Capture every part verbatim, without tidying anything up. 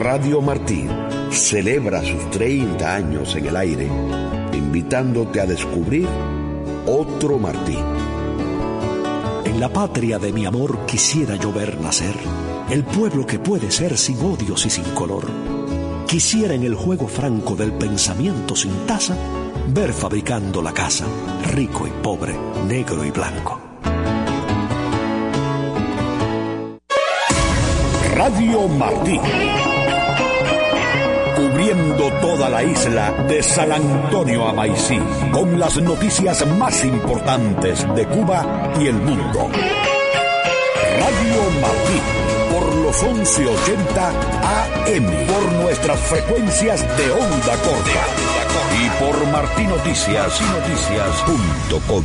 Radio Martí celebra sus treinta años en el aire, invitándote a descubrir otro Martí. En la patria de mi amor quisiera yo ver nacer el pueblo que puede ser sin odios y sin color. Quisiera en el juego franco del pensamiento sin tasa ver fabricando la casa, rico y pobre, negro y blanco. Radio Martí, cubriendo toda la isla de San Antonio a Maicí, con las noticias más importantes de Cuba y el mundo. Radio Martí, por los once ochenta A M, por nuestras frecuencias de onda corta y por martinoticias y noticias punto com.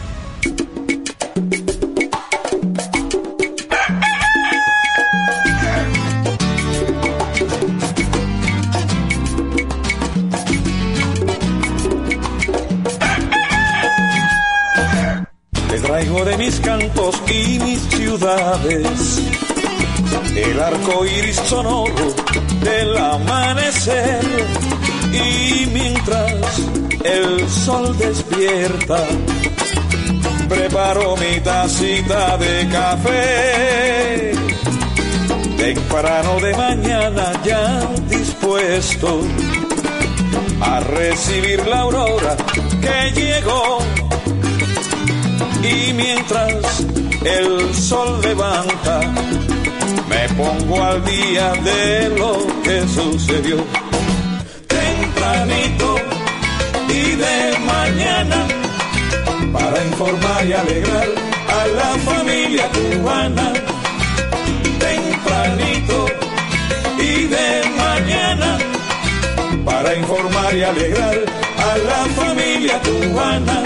Traigo de mis cantos y mis ciudades el arco iris sonoro del amanecer, y mientras el sol despierta preparo mi tacita de café temprano de mañana, ya dispuesto a recibir la aurora que llegó. Y mientras el sol levanta, me pongo al día de lo que sucedió. Tempranito y de mañana, para informar y alegrar a la familia cubana. Tempranito y de mañana, para informar y alegrar a la familia cubana.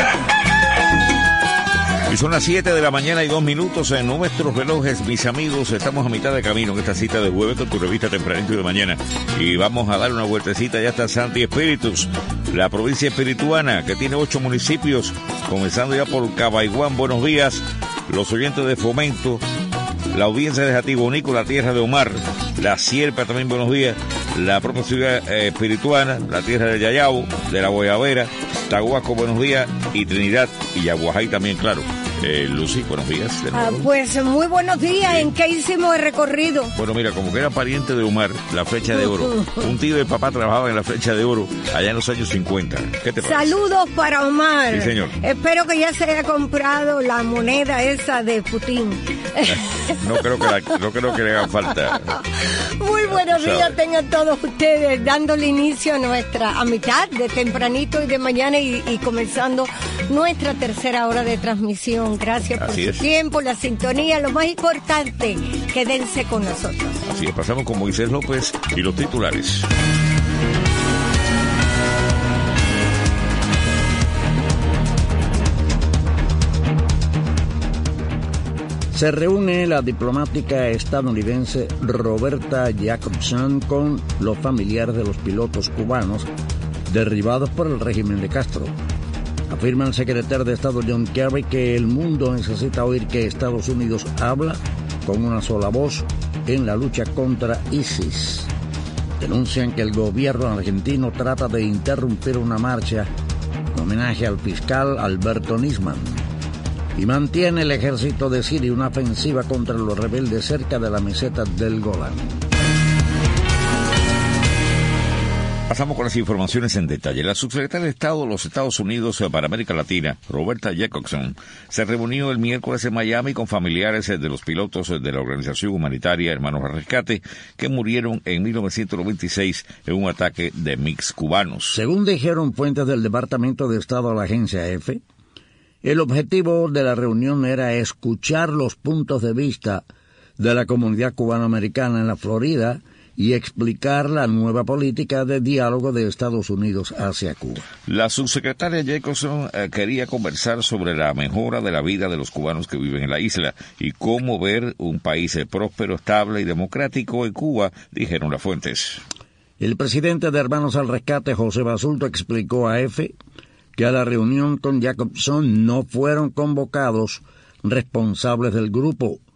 Y son las siete de la mañana y dos minutos en nuestros relojes, mis amigos. Estamos a mitad de camino en esta cita de jueves con tu revista Tempranito y de Mañana. Y vamos a dar una vueltecita. Ya está Santi Espíritus, la provincia espirituana, que tiene ocho municipios, comenzando ya por Cabaiguán. Buenos días, los oyentes de Fomento, la audiencia de Jatibonico, la tierra de Omar, la Sierpa también, buenos días, la propia ciudad eh, espirituana, la tierra de Yayao, de la Guayabera, Tahuaco, buenos días, y Trinidad y Yaguajay también, claro. Eh, Lucy, buenos días. Ah, pues muy buenos días. Sí. ¿En qué hicimos el recorrido? Bueno, mira, como que era pariente de Omar, la Flecha de Oro. Un tío de papá trabajaba en la Flecha de Oro allá en los años cincuenta. ¿Qué te parece? Saludos para Omar. Sí, señor. Espero que ya se haya comprado la moneda esa de Putin. No creo que, la, no creo que le haga falta. Muy buenos días tengan todos ustedes, dándole inicio a nuestra a mitad de tempranito y de mañana y, y comenzando nuestra tercera hora de transmisión. Gracias por Así su es. tiempo, la sintonía, lo más importante, quédense con nosotros. Así es, pasamos con Moisés López y los titulares. Se reúne la diplomática estadounidense Roberta Jacobson con los familiares de los pilotos cubanos derribados por el régimen de Castro. Afirma el secretario de Estado John Kerry que el mundo necesita oír que Estados Unidos habla con una sola voz en la lucha contra ISIS. Denuncian que el gobierno argentino trata de interrumpir una marcha en homenaje al fiscal Alberto Nisman. Y mantiene el ejército de Siria una ofensiva contra los rebeldes cerca de la meseta del Golán. Pasamos con las informaciones en detalle. La subsecretaria de Estado de los Estados Unidos para América Latina, Roberta Jacobson, se reunió el miércoles en Miami con familiares de los pilotos de la organización humanitaria Hermanos al Rescate que murieron en mil novecientos noventa y seis en un ataque de MiGs cubanos. Según dijeron fuentes del Departamento de Estado a la agencia EFE, el objetivo de la reunión era escuchar los puntos de vista de la comunidad cubanoamericana en la Florida y explicar la nueva política de diálogo de Estados Unidos hacia Cuba. La subsecretaria Jacobson eh, quería conversar sobre la mejora de la vida de los cubanos que viven en la isla y cómo ver un país eh, próspero, estable y democrático en Cuba, dijeron las fuentes. El presidente de Hermanos al Rescate, José Basulto, explicó a EFE que a la reunión con Jacobson no fueron convocados responsables del grupo,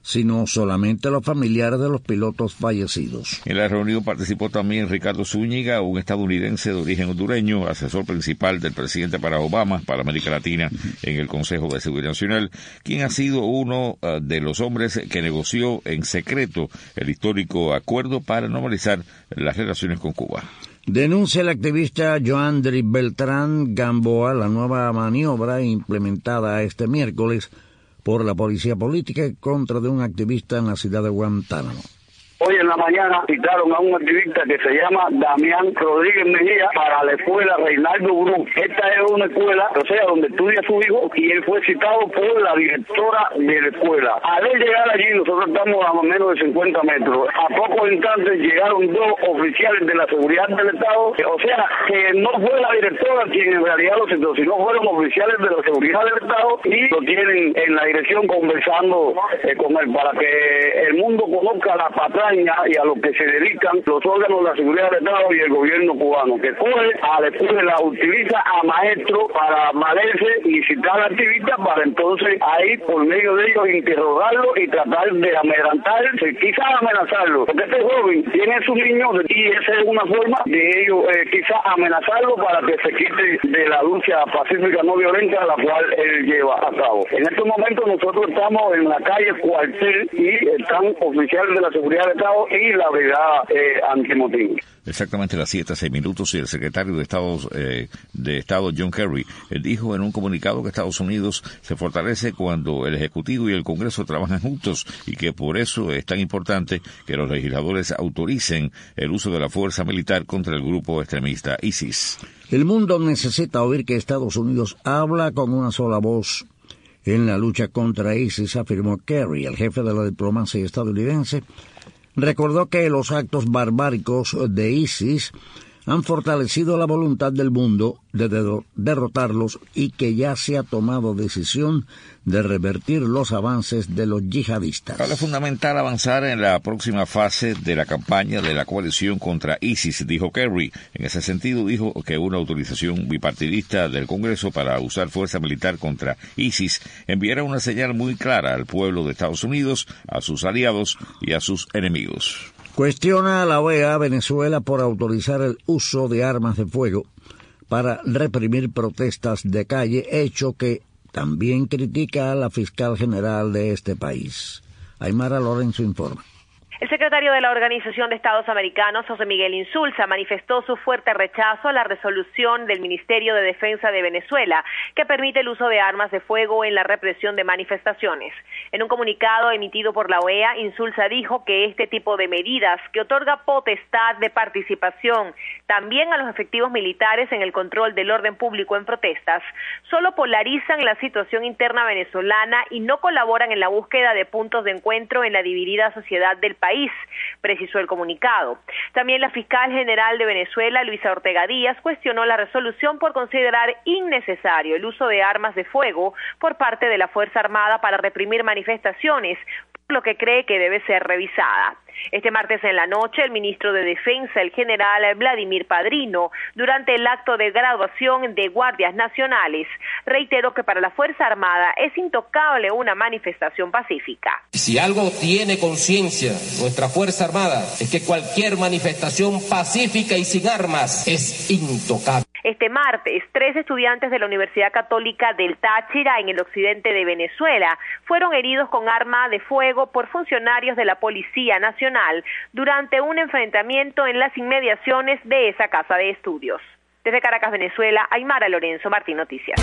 sino solamente los familiares de los pilotos fallecidos. En la reunión participó también Ricardo Zúñiga, un estadounidense de origen hondureño, asesor principal del presidente Barack Obama para América Latina en el Consejo de Seguridad Nacional, quien ha sido uno uh, de los hombres que negoció en secreto el histórico acuerdo para normalizar las relaciones con Cuba. Denuncia el activista Joandri Beltrán Gamboa la nueva maniobra implementada este miércoles por la policía política en contra de un activista en la ciudad de Guantánamo. Hoy en la mañana citaron a un activista que se llama Damián Rodríguez Mejía para la escuela Reinaldo Bru. Esta es una escuela, o sea, donde estudia su hijo, y él fue citado por la directora de la escuela. Al él llegar allí, nosotros estamos a menos de cincuenta metros. A pocos instantes llegaron dos oficiales de la seguridad del Estado, o sea, que no fue la directora quien en realidad lo citó, sino fueron oficiales de la seguridad del Estado, y lo tienen en la dirección conversando eh, con él para que el mundo conozca la patrona y a lo que se dedican los órganos de la seguridad del Estado y el gobierno cubano, que coge a la escuela, utiliza a maestros para valerse y citar al activista para entonces ahí por medio de ellos interrogarlo y tratar de amedrantarse, quizás amenazarlo, porque este joven tiene sus niños y esa es una forma de ellos eh, quizás amenazarlo para que se quite de la lucha pacífica no violenta a la cual él lleva a cabo. En estos momentos nosotros estamos en la calle Cuartel y están oficiales de la seguridad del Estado y la brigada eh, antimotín. Exactamente las siete, seis minutos, y el secretario de Estado, eh, de Estado John Kerry dijo en un comunicado que Estados Unidos se fortalece cuando el Ejecutivo y el Congreso trabajan juntos y que por eso es tan importante que los legisladores autoricen el uso de la fuerza militar contra el grupo extremista ISIS. El mundo necesita oír que Estados Unidos habla con una sola voz en la lucha contra ISIS, afirmó Kerry, el jefe de la diplomacia estadounidense. Recordó que los actos barbáricos de ISIS han fortalecido la voluntad del mundo de derrotarlos y que ya se ha tomado decisión de revertir los avances de los yihadistas. Ahora es fundamental avanzar en la próxima fase de la campaña de la coalición contra ISIS, dijo Kerry. En ese sentido, dijo que una autorización bipartidista del Congreso para usar fuerza militar contra ISIS enviará una señal muy clara al pueblo de Estados Unidos, a sus aliados y a sus enemigos. Cuestiona a la O E A a Venezuela por autorizar el uso de armas de fuego para reprimir protestas de calle, hecho que también critica a la fiscal general de este país. Aymara Lorenzo informa. El secretario de la Organización de Estados Americanos, José Miguel Insulza, manifestó su fuerte rechazo a la resolución del Ministerio de Defensa de Venezuela que permite el uso de armas de fuego en la represión de manifestaciones. En un comunicado emitido por la O E A, Insulza dijo que este tipo de medidas, que otorga potestad de participación también a los efectivos militares en el control del orden público en protestas, solo polarizan la situación interna venezolana y no colaboran en la búsqueda de puntos de encuentro en la dividida sociedad del país. país, precisó el comunicado. También la fiscal general de Venezuela, Luisa Ortega Díaz, cuestionó la resolución por considerar innecesario el uso de armas de fuego por parte de la Fuerza Armada para reprimir manifestaciones, por lo que cree que debe ser revisada. Este martes en la noche, el ministro de Defensa, el general Vladimir Padrino, durante el acto de graduación de guardias nacionales, reiteró que para la Fuerza Armada es intocable una manifestación pacífica. Si algo tiene conciencia nuestra Fuerza Armada es que cualquier manifestación pacífica y sin armas es intocable. Este martes, tres estudiantes de la Universidad Católica del Táchira, en el occidente de Venezuela, fueron heridos con arma de fuego por funcionarios de la Policía Nacional durante un enfrentamiento en las inmediaciones de esa casa de estudios. Desde Caracas, Venezuela, Aymara Lorenzo, Martín Noticias.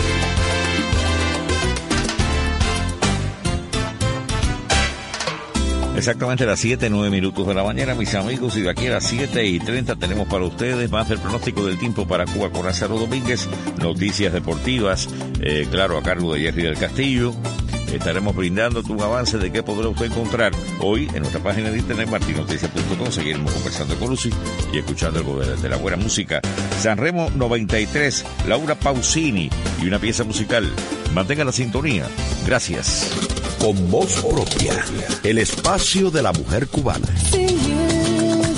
Exactamente a las siete, nueve minutos de la mañana, mis amigos, y de aquí a las siete y treinta tenemos para ustedes más del pronóstico del tiempo para Cuba con Lázaro Domínguez, noticias deportivas, eh, claro, a cargo de Jerry del Castillo. Estaremos brindándote un avance de qué podrá usted encontrar hoy en nuestra página de internet martin noticias punto com. Seguiremos conversando con Lucy y escuchando algo de, de la buena música. Sanremo noventa y tres, Laura Pausini y una pieza musical. Mantenga la sintonía. Gracias. Con voz propia, el espacio de la mujer cubana.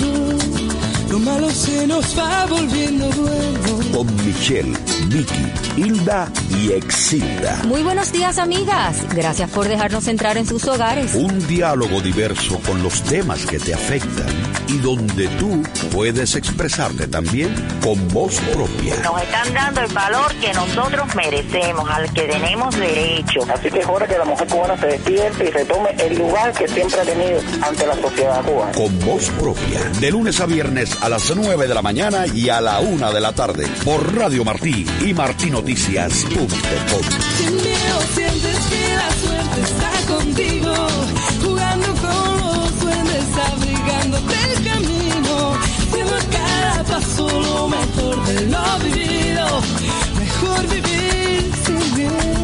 Lo malo se nos va volviendo bueno. Con Michelle, Vicky Hilda y Exilda. Muy buenos días, amigas. Gracias por dejarnos entrar en sus hogares. Un diálogo diverso con los temas que te afectan y donde tú puedes expresarte también con voz propia. Nos están dando el valor que nosotros merecemos, al que tenemos derecho. Así que es hora que la mujer cubana se despierte y retome el lugar que siempre ha tenido ante la sociedad cubana. Con voz propia, de lunes a viernes a las nueve de la mañana y a la una de la tarde, por Radio Martí y martinoticias punto com. Sin miedo sientes que la suerte está contigo, jugando con los duendes, abrigándote el camino, siendo a cada paso lo mejor de lo vivido, mejor vivir sin miedo.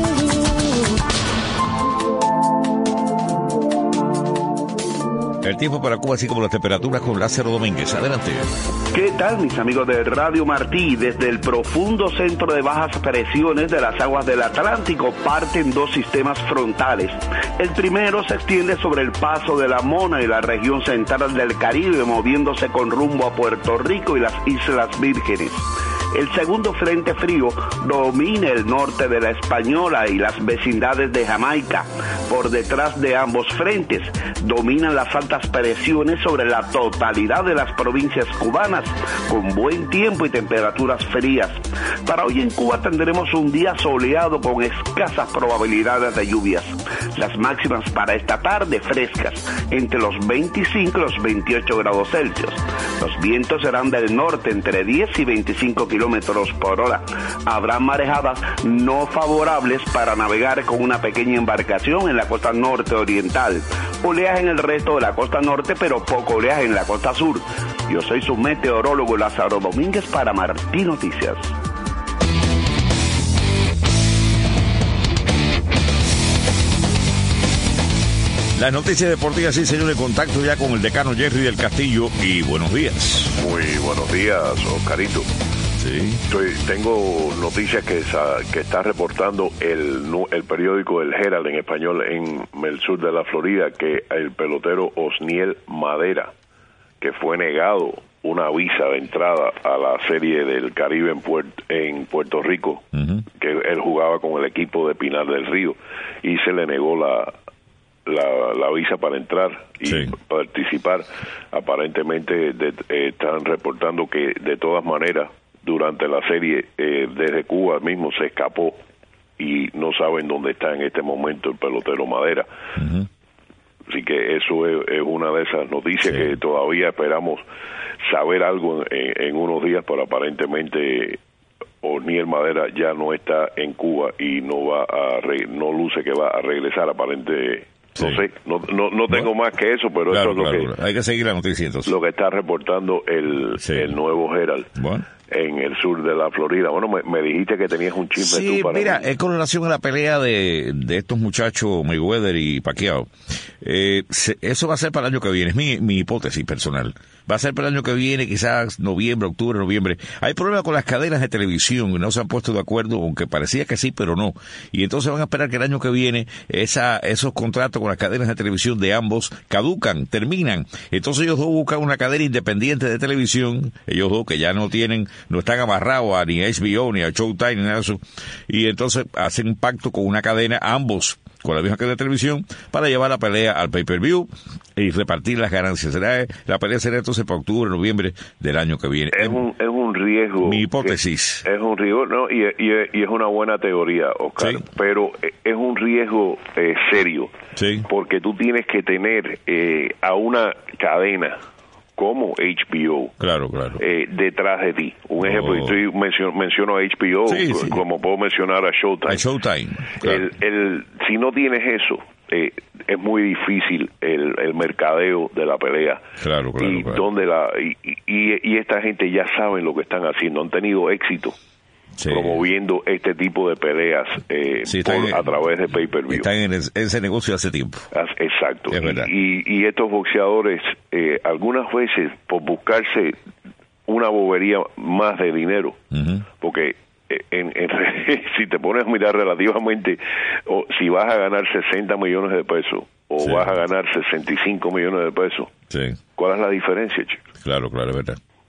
El tiempo para Cuba, así como las temperaturas, con Lázaro Domínguez. Adelante. ¿Qué tal, mis amigos de Radio Martí? Desde el profundo centro de bajas presiones de las aguas del Atlántico parten dos sistemas frontales. El primero se extiende sobre el paso de la Mona y la región central del Caribe, moviéndose con rumbo a Puerto Rico y las Islas Vírgenes. El segundo frente frío domina el norte de la Española y las vecindades de Jamaica. Por detrás de ambos frentes dominan las altas presiones sobre la totalidad de las provincias cubanas, con buen tiempo y temperaturas frías. Para hoy en Cuba tendremos un día soleado con escasas probabilidades de lluvias. Las máximas para esta tarde frescas, entre los veinticinco y los veintiocho grados Celsius. Los vientos serán del norte entre diez y veinticinco kilómetros por hora. Habrá marejadas no favorables para navegar con una pequeña embarcación en la costa norte oriental. Oleaje en el resto de la costa norte, pero poco oleaje en la costa sur. Yo soy su meteorólogo Lázaro Domínguez para Martí Noticias. Las noticias deportivas, sí, señor, en contacto ya con el decano Jerry del Castillo. Y buenos días. Muy buenos días, Oscarito. Sí. Estoy, tengo noticias que, que está reportando el, el periódico El Herald en español en el sur de la Florida, que el pelotero Osniel Madera, que fue negado una visa de entrada a la Serie del Caribe en, Puerto, en Puerto Rico, uh-huh. que él jugaba con el equipo de Pinar del Río, y se le negó la La, la visa para entrar y sí. participar. Aparentemente de, eh, están reportando que de todas maneras durante la serie eh, desde Cuba mismo se escapó y no saben dónde está en este momento el pelotero Madera. Uh-huh. Así que eso es, es una de esas noticias sí. que todavía esperamos saber algo en, en unos días, pero aparentemente Osniel Madera ya no está en Cuba y no va a re, no luce que va a regresar aparentemente. No sí. sé, no, no, no tengo bueno, más que eso, pero claro, eso es claro, lo que hay que seguir la noticia entonces. Lo que está reportando el, sí. el nuevo Herald. Bueno. En el sur de la Florida. Bueno, me, me dijiste que tenías un chisme sí, tú para mira, mí. Es con relación a la pelea de, de estos muchachos Mayweather y Pacquiao. Eh, se, eso va a ser para el año que viene, es mi, mi hipótesis personal. Va a ser para el año que viene, quizás noviembre, octubre, noviembre. Hay problemas con las cadenas de televisión, no se han puesto de acuerdo, aunque parecía que sí, pero no. Y entonces van a esperar que el año que viene esa, esos contratos con las cadenas de televisión de ambos caducan, terminan. Entonces ellos dos buscan una cadena independiente de televisión, ellos dos que ya no tienen, no están amarrados a ni a H B O, ni a Showtime, ni nada de eso. Y entonces hacen un pacto con una cadena, ambos, con la misma cadena de televisión, para llevar la pelea al pay-per-view y repartir las ganancias. Será la pelea será entonces para octubre, noviembre del año que viene. Es un, es un riesgo. Mi hipótesis. Es un riesgo, ¿no? Y, y, y es una buena teoría, Oscar. Sí. Pero es un riesgo eh, serio. Sí. Porque tú tienes que tener eh, a una cadena como H B O claro, claro. Eh, detrás de ti. Un ejemplo, oh. estoy menciono, menciono a H B O, sí, sí. como puedo mencionar a Showtime. A Showtime, claro. el, el, si no tienes eso, eh, es muy difícil el, el mercadeo de la pelea. Claro, claro. Y, claro. Donde la, y, y, y esta gente ya saben lo que están haciendo, han tenido éxito. Sí. Promoviendo este tipo de peleas eh, sí, por, en, a través de pay-per-view. Están en ese, ese negocio hace tiempo. Exacto. Es verdad. Y, y, y estos boxeadores, eh, algunas veces, por buscarse una bobería más de dinero, uh-huh. porque en, en, si te pones a mirar relativamente, o si vas a ganar sesenta millones de pesos, o sí. vas a ganar sesenta y cinco millones de pesos, sí. ¿cuál es la diferencia, chico? Claro, claro, es verdad.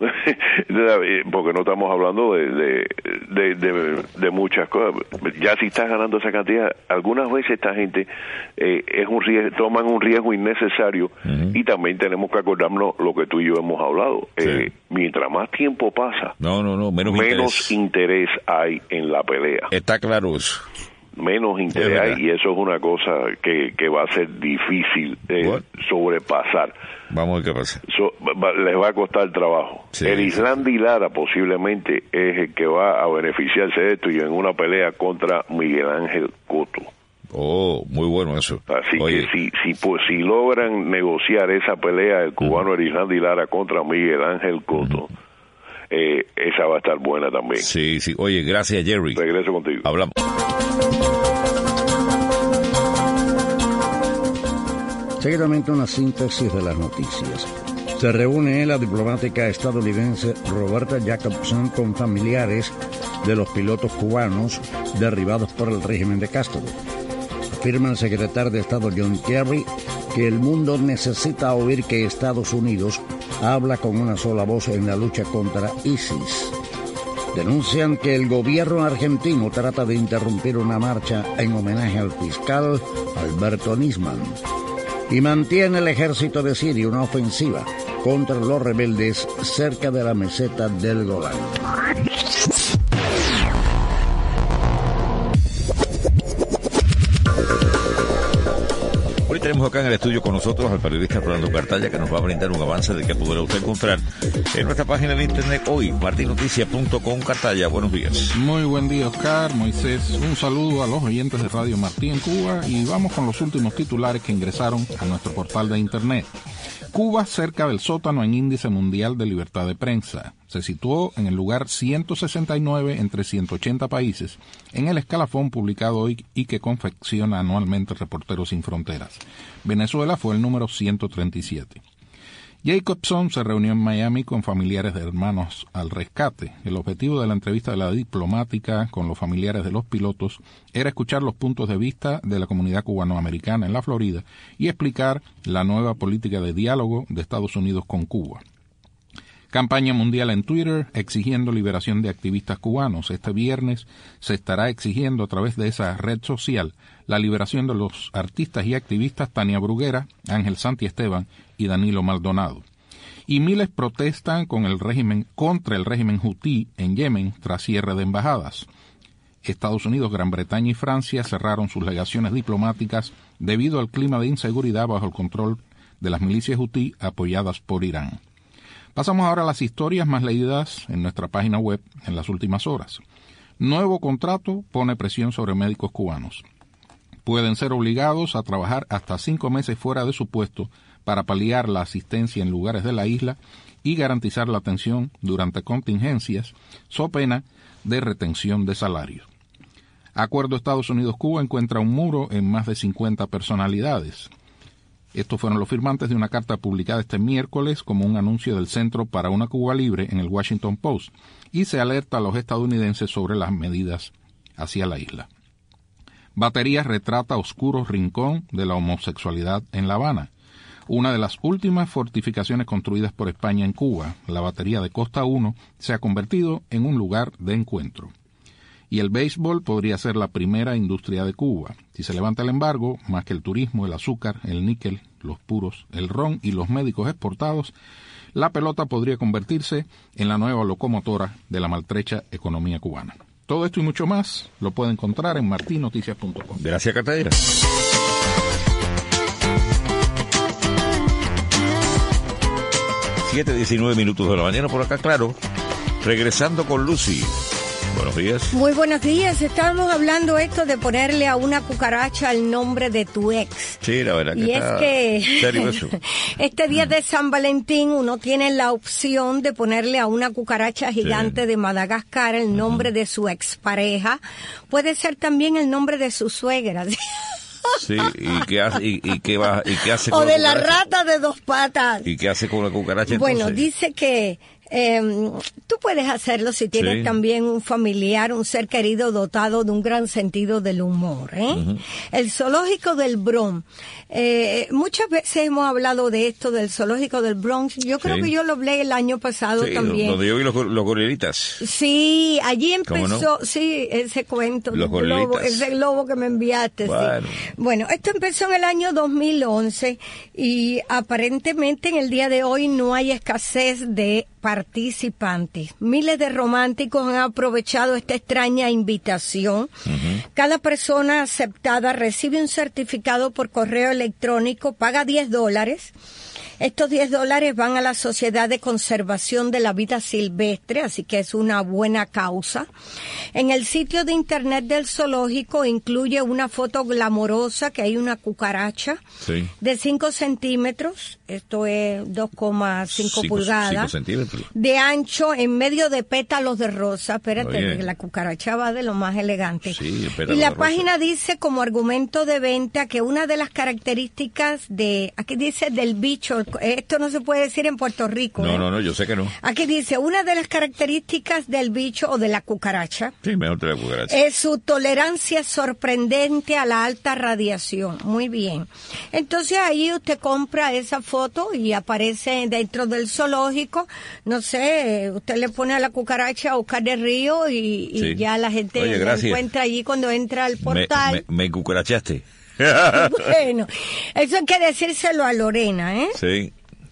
Porque no estamos hablando de de, de, de, de muchas cosas. Ya si estás ganando esa cantidad, algunas veces esta gente eh, es un riesgo, toman un riesgo innecesario. Uh-huh. Y también tenemos que acordarnos lo que tú y yo hemos hablado. Sí. Eh, mientras más tiempo pasa, no, no, no, menos, menos interés. interés hay en la pelea. Está claro eso. Menos interés hay, y eso es una cosa que, que va a ser difícil eh, sobrepasar. Vamos a ver qué pasa. So, va, les va a costar trabajo. Sí, el Islandi sí. Lara posiblemente es el que va a beneficiarse de esto, y en una pelea contra Miguel Ángel Cotto. Oh, muy bueno eso. Así Oye. que si si pues si logran negociar esa pelea, el cubano uh-huh. Islandi Lara contra Miguel Ángel Cotto, uh-huh. eh, esa va a estar buena también. Sí, sí. Oye, gracias, Jerry. Regreso contigo. Hablamos. Seguidamente una síntesis de las noticias. Se reúne la diplomática estadounidense Roberta Jacobson con familiares de los pilotos cubanos derribados por el régimen de Castro. Afirma el secretario de Estado John Kerry que el mundo necesita oír que Estados Unidos habla con una sola voz en la lucha contra ISIS. Denuncian que el gobierno argentino trata de interrumpir una marcha en homenaje al fiscal Alberto Nisman. Y mantiene el ejército de Siria una ofensiva contra los rebeldes cerca de la meseta del Golán. Hoy tenemos acá en el estudio con nosotros al periodista Rolando Cartaya, que nos va a brindar un avance de que podrá usted encontrar en nuestra página de internet hoy, martin noticias punto com. Cartaya, buenos días. Muy buen día, Oscar, Moisés. Un saludo a los oyentes de Radio Martí en Cuba, y vamos con los últimos titulares que ingresaron a nuestro portal de internet. Cuba cerca del sótano en índice mundial de libertad de prensa. Se situó en el lugar ciento sesenta y nueve entre ciento ochenta países en el escalafón publicado hoy y que confecciona anualmente Reporteros Sin Fronteras. Venezuela fue el número ciento treinta y siete. Jacobson se reunió en Miami con familiares de hermanos al rescate. El objetivo de la entrevista de la diplomática con los familiares de los pilotos era escuchar los puntos de vista de la comunidad cubanoamericana en la Florida y explicar la nueva política de diálogo de Estados Unidos con Cuba. Campaña mundial en Twitter exigiendo liberación de activistas cubanos. Este viernes se estará exigiendo a través de esa red social la liberación de los artistas y activistas Tania Bruguera, Ángel Santiesteban y Danilo Maldonado. Y miles protestan con el régimen, contra el régimen hutí en Yemen tras cierre de embajadas. Estados Unidos, Gran Bretaña y Francia cerraron sus legaciones diplomáticas debido al clima de inseguridad bajo el control de las milicias hutí apoyadas por Irán. Pasamos ahora a las historias más leídas en nuestra página web en las últimas horas. Nuevo contrato pone presión sobre médicos cubanos. Pueden ser obligados a trabajar hasta cinco meses fuera de su puesto para paliar la asistencia en lugares de la isla y garantizar la atención durante contingencias, so pena de retención de salarios. Acuerdo Estados Unidos-Cuba encuentra un muro en más de cincuenta personalidades. Estos fueron los firmantes de una carta publicada este miércoles como un anuncio del Centro para una Cuba Libre en el Washington Post, y se alerta a los estadounidenses sobre las medidas hacia la isla. Baterías retrata oscuro rincón de la homosexualidad en La Habana. Una de las últimas fortificaciones construidas por España en Cuba, la batería de Costa uno, se ha convertido en un lugar de encuentro. Y el béisbol podría ser la primera industria de Cuba. Si se levanta el embargo, más que el turismo, el azúcar, el níquel, los puros, el ron y los médicos exportados, la pelota podría convertirse en la nueva locomotora de la maltrecha economía cubana. Todo esto y mucho más lo puede encontrar en martin noticias punto com. Gracias, Catadera. siete diecinueve minutos de la mañana por acá, claro. Regresando con Lucy. Buenos días. Muy buenos días. Estábamos hablando esto de ponerle a una cucaracha el nombre de tu ex. Sí, la verdad que y está es que serio eso. Este día de San Valentín uno tiene la opción de ponerle a una cucaracha gigante sí. de Madagascar el nombre uh-huh. de su expareja. Puede ser también el nombre de su suegra. Sí, ¿y qué hace, y, y qué va, y qué hace o con de la, la rata de dos patas. ¿Y qué hace con la cucaracha entonces? Bueno, dice que Eh, tú puedes hacerlo si tienes Sí. también un familiar, un ser querido dotado de un gran sentido del humor. ¿eh? Ujú. El zoológico del Bronx. Eh, muchas veces hemos hablado de esto, del zoológico del Bronx. Yo creo Sí. que yo lo hablé el año pasado Sí, también. donde yo vi los, los gorilitas. Sí, allí ¿Cómo empezó, no? sí, ese cuento, Los del lobo, gorilitas. ese lobo que me enviaste. sí. Bueno. Bueno, esto empezó en el año dos mil once y aparentemente en el día de hoy no hay escasez de participantes. Miles de románticos han aprovechado esta extraña invitación. Cada persona aceptada recibe un certificado por correo electrónico, paga diez dólares. Estos diez dólares van a la Sociedad de Conservación de la Vida Silvestre, así que es una buena causa. En el sitio de internet del zoológico incluye una foto glamorosa que hay una cucaracha Sí. de cinco centímetros, esto es dos coma cinco Cinco- pulgadas, cinco centímetros. de ancho en medio de pétalos de rosa. Espérate, Oye. que la cucaracha va de lo más elegante. Sí, el pétalo Y la de rosa. página dice como argumento de venta que una de las características de, aquí dice del bicho, esto no se puede decir en Puerto Rico. No, ¿eh? no, no, yo sé que no. Aquí dice, una de las características del bicho o de la cucaracha Sí, mejor te la cucaracha. es su tolerancia sorprendente a la alta radiación. Muy bien. Entonces ahí usted compra esa foto y aparece dentro del zoológico. No sé, usted le pone a la cucaracha Oscar de Río y, y Sí. ya la gente Oye, la gracias. encuentra allí cuando entra al Me, portal. me, me cucarachaste. Bueno, eso hay que decírselo a Lorena, ¿eh? Sí.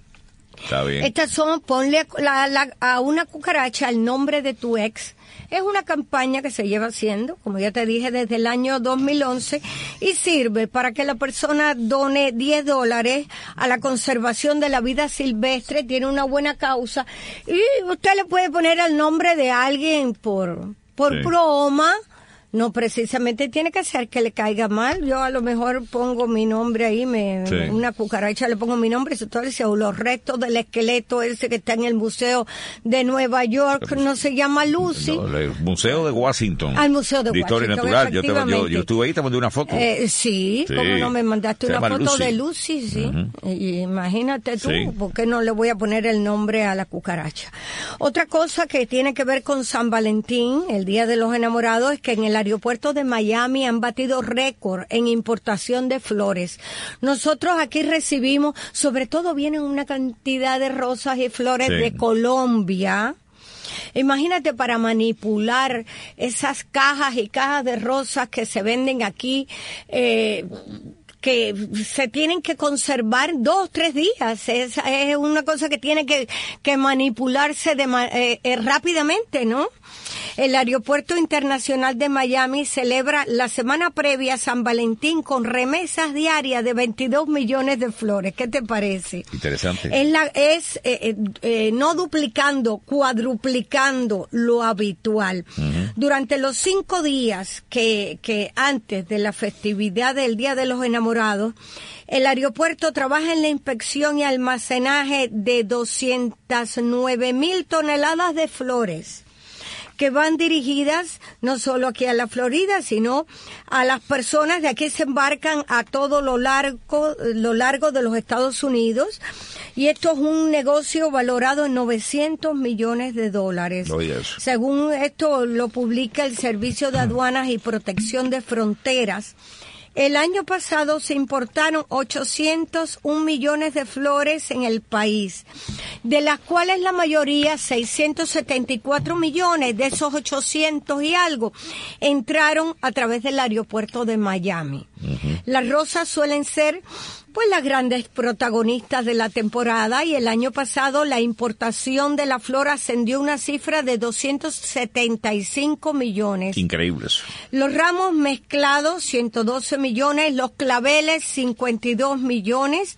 Está bien. Estas son, ponle la- la- a una cucaracha el nombre de tu ex. Es una campaña que se lleva haciendo, como ya te dije, desde el año dos mil once y sirve para que la persona done diez dólares a la conservación de la vida silvestre, tiene una buena causa y usted le puede poner el nombre de alguien por, por Sí. broma. No precisamente tiene que ser que le caiga mal. Yo a lo mejor pongo mi nombre ahí, me, Sí. una cucaracha le pongo mi nombre, y todo ese, o los restos del esqueleto ese que está en el Museo de Nueva York, no se llama Lucy. No, el Museo de Washington. Al Museo de Historia Washington, Natural. Yo, te- yo, efectivamente. yo estuve ahí, te mandé una foto. Eh, sí, Sí. como no me mandaste Se una llama foto Lucy. de Lucy, sí. Ujú. Y imagínate tú, Sí. ¿por qué no le voy a poner el nombre a la cucaracha? Otra cosa que tiene que ver con San Valentín, el Día de los Enamorados, es que en el aeropuerto de Miami han batido récord en importación de flores. Nosotros aquí recibimos, sobre todo vienen una cantidad de rosas y flores Sí. de Colombia. Imagínate para manipular esas cajas y cajas de rosas que se venden aquí, eh, que se tienen que conservar dos, tres días. Es, es una cosa que tiene que, que manipularse de, ma- eh, eh, rápidamente, ¿no? El Aeropuerto Internacional de Miami celebra la semana previa a San Valentín con remesas diarias de veintidós millones de flores. ¿Qué te parece? Interesante. Es, la, es eh, eh, eh, no duplicando, cuadruplicando lo habitual. Ujú. Durante los cinco días que, que antes de la festividad del Día de los Enamorados, el aeropuerto trabaja en la inspección y almacenaje de doscientas nueve mil toneladas de flores, que van dirigidas no solo aquí a la Florida, sino a las personas de aquí se embarcan a todo lo largo, lo largo de los Estados Unidos. Y esto es un negocio valorado en novecientos millones de dólares. Oye, eso. Según esto lo publica el Servicio de Aduanas y Protección de Fronteras. El año pasado se importaron ochocientos un millones de flores en el país, de las cuales la mayoría, seiscientos setenta y cuatro millones de esos ochocientos y algo, entraron a través del aeropuerto de Miami. Las rosas suelen ser pues las grandes protagonistas de la temporada y el año pasado la importación de la flor ascendió a una cifra de doscientos setenta y cinco millones. Increíble eso. Los ramos mezclados, ciento doce millones, los claveles, cincuenta y dos millones,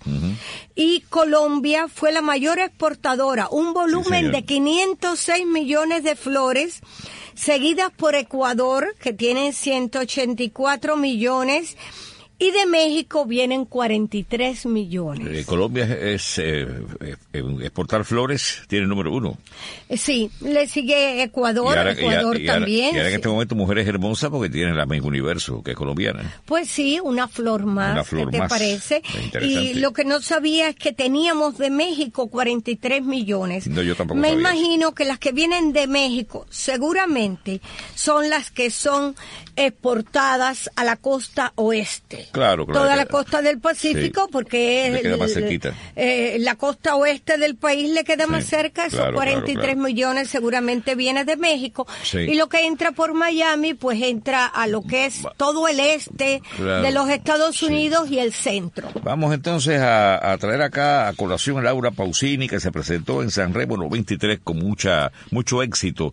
y Colombia fue la mayor exportadora, un volumen señor. de quinientos seis millones de flores, seguidas por Ecuador, que tiene ciento ochenta y cuatro millones, y de México vienen cuarenta y tres millones. Eh, Colombia es eh, eh, exportar flores, tiene el número uno. Eh, sí, le sigue Ecuador, y ahora, Ecuador y ahora, también. Y ahora, y ahora en sí. este momento mujeres hermosas porque tienen la misma universo que colombiana. Pues sí, una flor más, una flor ¿qué te más. parece? Y lo que no sabía es que teníamos de México cuarenta y tres millones. No, yo tampoco Me sabía imagino eso. Que las que vienen de México seguramente son las que son exportadas a la costa oeste. Claro, claro. Toda la costa del Pacífico, sí, porque le es queda más el, cerquita. Eh, la costa oeste del país le queda sí, más cerca, esos claro, cuarenta y tres claro, claro. millones seguramente viene de México. Sí. Y lo que entra por Miami, pues entra a lo que es todo el este claro. de los Estados Unidos sí. y el centro. Vamos entonces a, a traer acá a colación a Laura Pausini, que se presentó en San Remo noventa y tres con mucha mucho éxito.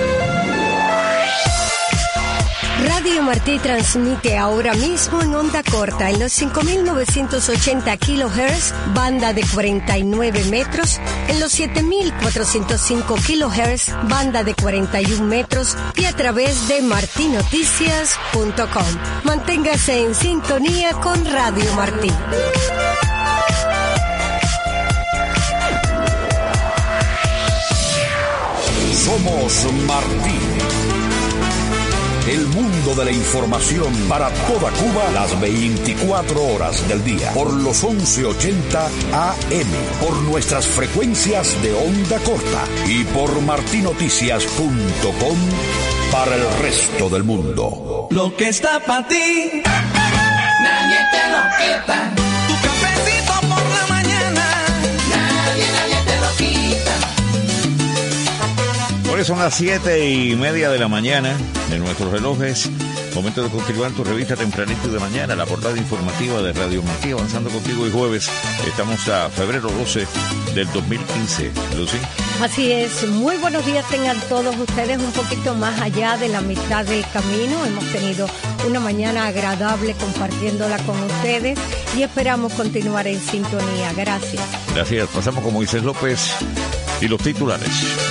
Radio Martí transmite ahora mismo en onda corta en los cinco mil novecientos ochenta kilohertz, banda de cuarenta y nueve metros, en los siete mil cuatrocientos cinco kilohertz, banda de cuarenta y uno metros y a través de marti noticias punto com. Manténgase en sintonía con Radio Martí. Somos Martí. El mundo de la información para toda Cuba las veinticuatro horas del día. Por los once ochenta A M. Por nuestras frecuencias de onda corta. Y por marti noticias punto com para el resto del mundo. Lo que está para ti, nadie te lo quita. Tu cafecito por la mañana, nadie, nadie te lo quita. Por eso son las siete y media de la mañana de nuestros relojes. Momento de continuar tu revista tempranito de mañana, la portada informativa de Radio Martí, avanzando contigo hoy jueves. Estamos a febrero doce del dos mil quince. Lucy. Así es, muy buenos días tengan todos ustedes, un poquito más allá de la mitad del camino. Hemos tenido una mañana agradable compartiéndola con ustedes y esperamos continuar en sintonía. Gracias. Gracias. Pasamos con Moisés López y los titulares.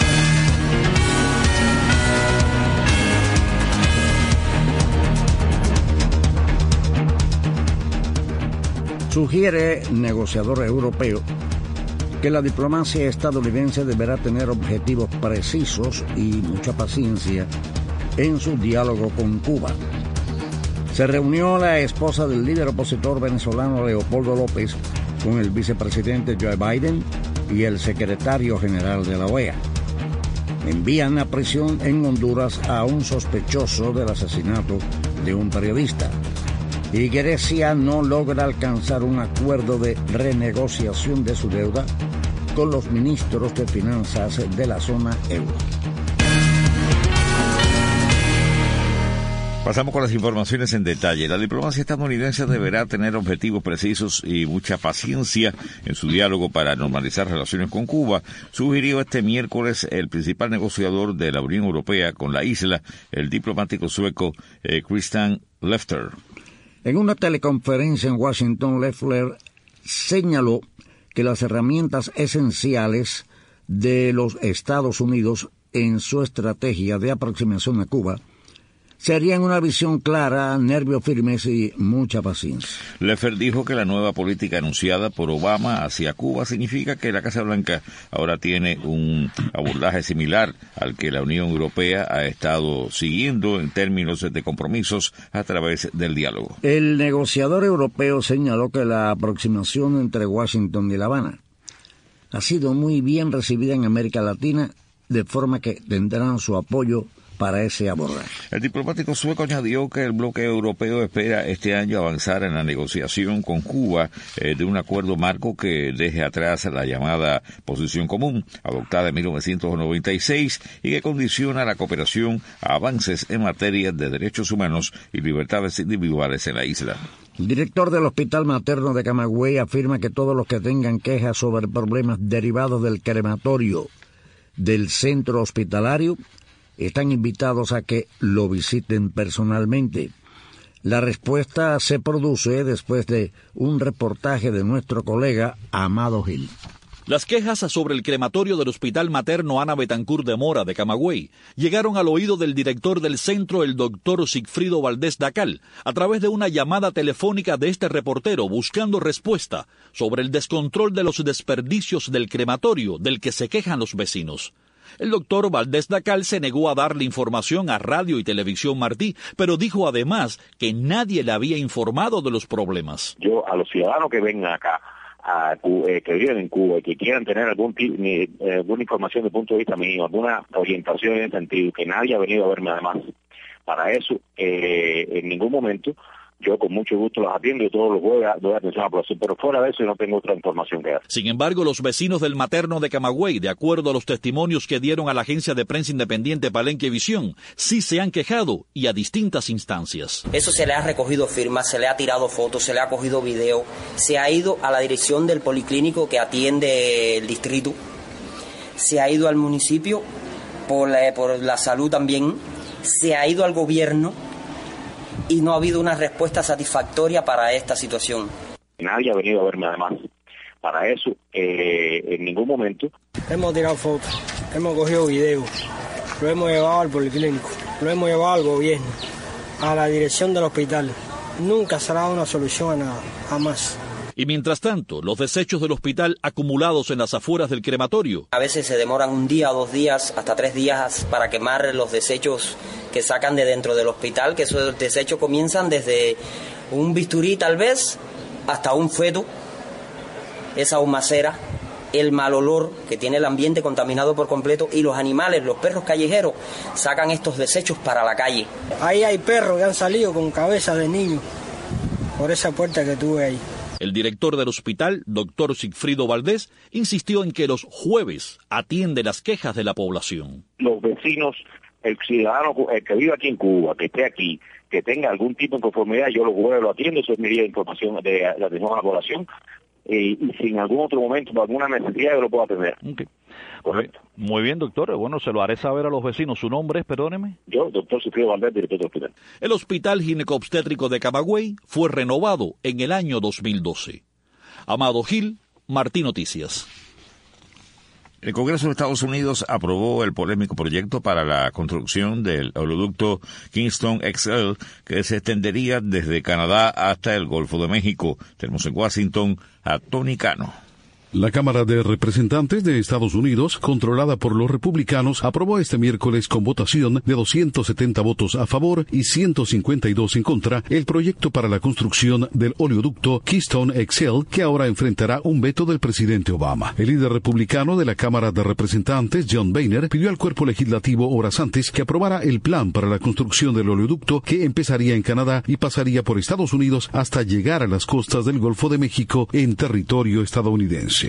Sugiere negociador europeo que la diplomacia estadounidense deberá tener objetivos precisos y mucha paciencia en su diálogo con Cuba. Se reunió la esposa del líder opositor venezolano Leopoldo López con el vicepresidente Joe Biden y el secretario general de la O E A. Envían a prisión en Honduras a un sospechoso del asesinato de un periodista. Y Grecia no logra alcanzar un acuerdo de renegociación de su deuda con los ministros de finanzas de la zona euro. Pasamos con las informaciones en detalle. La diplomacia estadounidense deberá tener objetivos precisos y mucha paciencia en su diálogo para normalizar relaciones con Cuba, sugirió este miércoles el principal negociador de la Unión Europea con la isla, el diplomático sueco eh, Christian Leffler. En una teleconferencia en Washington, Leffler señaló que las herramientas esenciales de los Estados Unidos en su estrategia de aproximación a Cuba serían una visión clara, nervios firmes y mucha paciencia. Leffler dijo que la nueva política anunciada por Obama hacia Cuba significa que la Casa Blanca ahora tiene un abordaje similar al que la Unión Europea ha estado siguiendo en términos de compromisos a través del diálogo. El negociador europeo señaló que la aproximación entre Washington y La Habana ha sido muy bien recibida en América Latina, de forma que tendrán su apoyo para ese abordaje. El diplomático sueco añadió que el bloque europeo espera este año avanzar en la negociación con Cuba eh, de un acuerdo marco que deje atrás la llamada posición común, adoptada en mil novecientos noventa y seis, y que condiciona la cooperación a avances en materia de derechos humanos y libertades individuales en la isla. El director del Hospital Materno de Camagüey afirma que todos los que tengan quejas sobre problemas derivados del crematorio del centro hospitalario están invitados a que lo visiten personalmente. La respuesta se produce después de un reportaje de nuestro colega Amado Gil. Las quejas sobre el crematorio del Hospital Materno Ana Betancur de Mora de Camagüey llegaron al oído del director del centro, el doctor Sigfrido Valdés Dacal, a través de una llamada telefónica de este reportero buscando respuesta sobre el descontrol de los desperdicios del crematorio del que se quejan los vecinos. El doctor Valdés Dacal se negó a darle información a Radio y Televisión Martí, pero dijo además que nadie le había informado de los problemas. Yo, a los ciudadanos que vengan acá, A, eh, que viven en Cuba y que quieran tener algún eh, alguna información desde el punto de vista mío, alguna orientación en ese sentido, que nadie ha venido a verme además. Para eso, eh, en ningún momento, yo con mucho gusto los atiendo y todos los jueves doy atención a la población, pero fuera de eso no tengo otra información que dar. Sin embargo, los vecinos del materno de Camagüey, de acuerdo a los testimonios que dieron a la agencia de prensa independiente Palenque Visión, sí se han quejado y a distintas instancias. Eso se le ha recogido firmas, se le ha tirado fotos, se le ha cogido video, se ha ido a la dirección del policlínico que atiende el distrito, se ha ido al municipio por la, por la salud también, se ha ido al gobierno, y no ha habido una respuesta satisfactoria para esta situación. Nadie ha venido a verme además. Para eso, eh, en ningún momento. Hemos tirado fotos, hemos cogido videos, lo hemos llevado al policlínico, lo hemos llevado al gobierno, a la dirección del hospital. Nunca se ha dado una solución a nada, jamás. Y mientras tanto, los desechos del hospital acumulados en las afueras del crematorio. A veces se demoran un día, dos días, hasta tres días para quemar los desechos que sacan de dentro del hospital, que esos desechos comienzan desde un bisturí tal vez hasta un feto, esa humacera, el mal olor que tiene el ambiente contaminado por completo, y los animales, los perros callejeros, sacan estos desechos para la calle. Ahí hay perros que han salido con cabezas de niños por esa puerta que tuve ahí. El director del hospital, doctor Sigfrido Valdés, insistió en que los jueves atiende las quejas de la población. Los vecinos, el ciudadano el que vive aquí en Cuba, que esté aquí, que tenga algún tipo de inconformidad, yo los jueves lo atiendo, eso es mi día de información de, de atención a la población, eh, y si en algún otro momento, por alguna necesidad, yo lo puedo atender. Okay. Correcto. Muy bien, doctor. Bueno, se lo haré saber a los vecinos. ¿Su nombre es, perdóneme? Yo, doctor Sigfrido Valdés, director del hospital. El Hospital Ginecobstétrico de Camagüey fue renovado en el año dos mil doce. Amado Gil, Martí Noticias. El Congreso de Estados Unidos aprobó el polémico proyecto para la construcción del oleoducto Keystone X L, que se extendería desde Canadá hasta el Golfo de México. Tenemos en Washington a Tony Cano. La Cámara de Representantes de Estados Unidos, controlada por los republicanos, aprobó este miércoles con votación de doscientos setenta votos a favor y ciento cincuenta y dos en contra el proyecto para la construcción del oleoducto Keystone X L, que ahora enfrentará un veto del presidente Obama. El líder republicano de la Cámara de Representantes, John Boehner, pidió al cuerpo legislativo horas antes que aprobara el plan para la construcción del oleoducto que empezaría en Canadá y pasaría por Estados Unidos hasta llegar a las costas del Golfo de México en territorio estadounidense.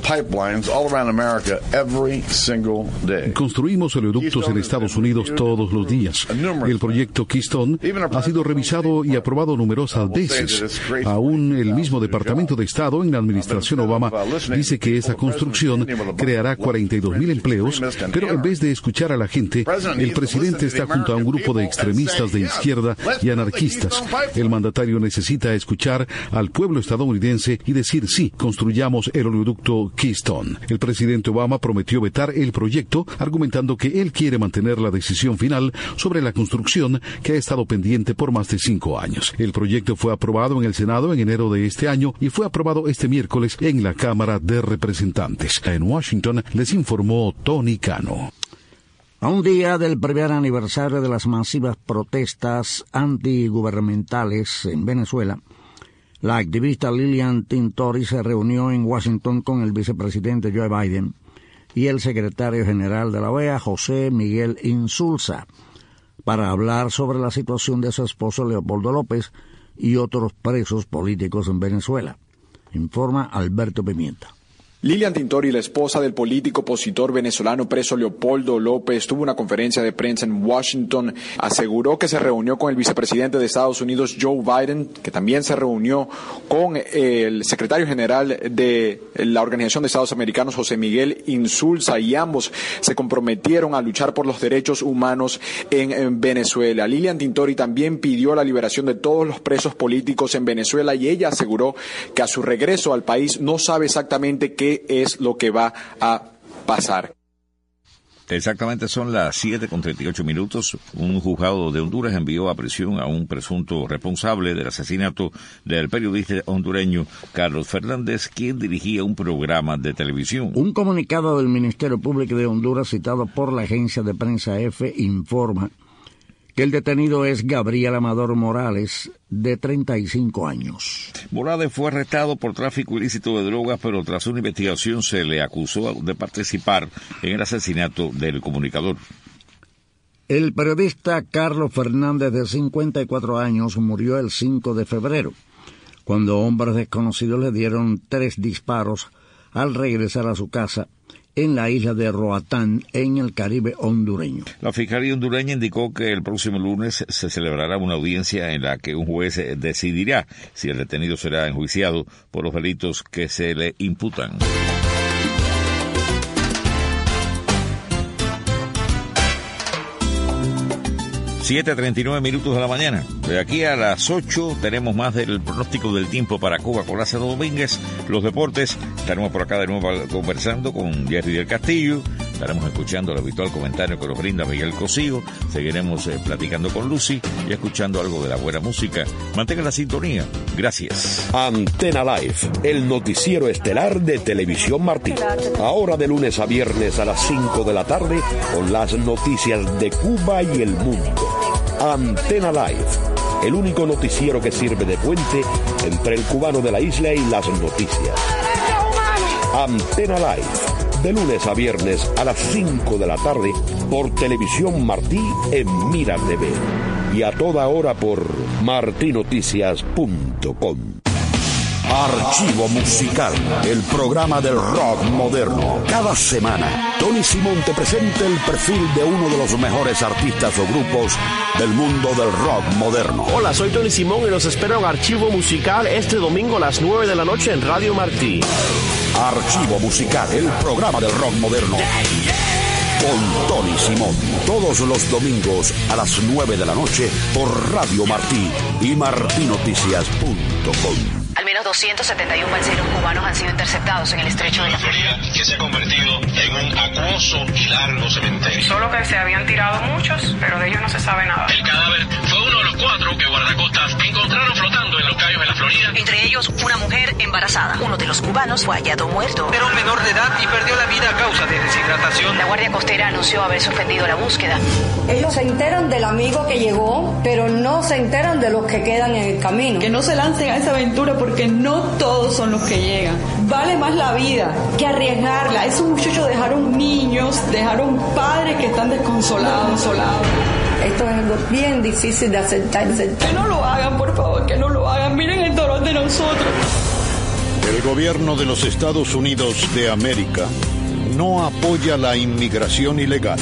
Construimos oleoductos en Estados Unidos todos los días. El proyecto Keystone ha sido revisado y aprobado numerosas veces. Aún el mismo Departamento de Estado en la administración Obama dice que esa construcción creará cuarenta y dos mil empleos, pero en vez de escuchar a la gente, el presidente está junto a un grupo de extremistas de izquierda y anarquistas. El mandatario necesita escuchar al pueblo estadounidense y decir sí, construyamos el oleoducto Keystone. El presidente Obama prometió vetar el proyecto, argumentando que él quiere mantener la decisión final sobre la construcción que ha estado pendiente por más de cinco años. El proyecto fue aprobado en el Senado en enero de este año y fue aprobado este miércoles en la Cámara de Representantes. En Washington les informó Tony Cano. A un día del primer aniversario de las masivas protestas antigubernamentales en Venezuela, la activista Lilian Tintori se reunió en Washington con el vicepresidente Joe Biden y el secretario general de la O E A, José Miguel Insulza, para hablar sobre la situación de su esposo Leopoldo López y otros presos políticos en Venezuela. Informa Alberto Pimienta. Lilian Tintori, la esposa del político opositor venezolano preso Leopoldo López, tuvo una conferencia de prensa en Washington. Aseguró que se reunió con el vicepresidente de Estados Unidos, Joe Biden, que también se reunió con el secretario general de la Organización de Estados Americanos, José Miguel Insulza, y ambos se comprometieron a luchar por los derechos humanos en, en Venezuela. Lilian Tintori también pidió la liberación de todos los presos políticos en Venezuela y ella aseguró que a su regreso al país no sabe exactamente qué qué es lo que va a pasar. Exactamente, son las siete con treinta y ocho minutos. Un juzgado de Honduras envió a prisión a un presunto responsable del asesinato del periodista hondureño Carlos Fernández, quien dirigía un programa de televisión. Un comunicado del Ministerio Público de Honduras, citado por la agencia de prensa EFE, informa que el detenido es Gabriel Amador Morales, de treinta y cinco años. Morales fue arrestado por tráfico ilícito de drogas, pero tras una investigación se le acusó de participar en el asesinato del comunicador. El periodista Carlos Fernández, de cincuenta y cuatro años, murió el cinco de febrero, cuando hombres desconocidos le dieron tres disparos al regresar a su casa en la isla de Roatán, en el Caribe hondureño. La Fiscalía hondureña indicó que el próximo lunes se celebrará una audiencia en la que un juez decidirá si el detenido será enjuiciado por los delitos que se le imputan. siete treinta y nueve minutos de la mañana. De aquí a las ocho tenemos más del pronóstico del tiempo para Cuba con Lázaro Domínguez. Los deportes, estaremos por acá de nuevo conversando con Jerry del Castillo. Estaremos escuchando el habitual comentario que nos brinda Miguel Cosío. Seguiremos eh, platicando con Lucy y escuchando algo de la buena música. Mantengan la sintonía. Gracias. Antena Live, el noticiero estelar de Televisión Martí. Ahora de lunes a viernes a las cinco de la tarde con las noticias de Cuba y el mundo. Antena Live, el único noticiero que sirve de puente entre el cubano de la isla y las noticias. Antena Live, de lunes a viernes a las cinco de la tarde por Televisión Martí en Mira T V y a toda hora por martí noticias punto com. Archivo Musical, el programa del rock moderno. Cada semana, Tony Simón te presenta el perfil de uno de los mejores artistas o grupos del mundo del rock moderno. Hola, soy Tony Simón y los espero en Archivo Musical este domingo a las nueve de la noche en Radio Martí. Archivo Musical, el programa del rock moderno. Con Tony Simón, todos los domingos a las nueve de la noche por Radio Martí y martí noticias punto com. Al menos doscientos setenta y uno balseros cubanos han sido interceptados en el estrecho de la Florida, que se ha convertido en un acuoso y largo cementerio. Solo que se habían tirado muchos, pero de ellos no se sabe nada. El cadáver fue uno de los cuatro que guardacostas encontraron flotando en los cayos de la Florida. Entre ellos, una mujer embarazada. Uno de los cubanos fue hallado muerto. Era un menor de edad y perdió la vida a causa de deshidratación. La Guardia Costera anunció haber suspendido la búsqueda. Ellos se enteran del amigo que llegó, pero no se enteran de los que quedan en el camino. Que no se lancen a esa aventura porque no todos son los que llegan. Vale más la vida que arriesgarla. Esos muchachos dejaron niños, dejaron padres que están desconsolados, consolados. Esto es algo bien difícil de aceptar. Que no lo hagan, por favor, que no lo hagan. Miren el dolor de nosotros. El gobierno de los Estados Unidos de América no apoya la inmigración ilegal.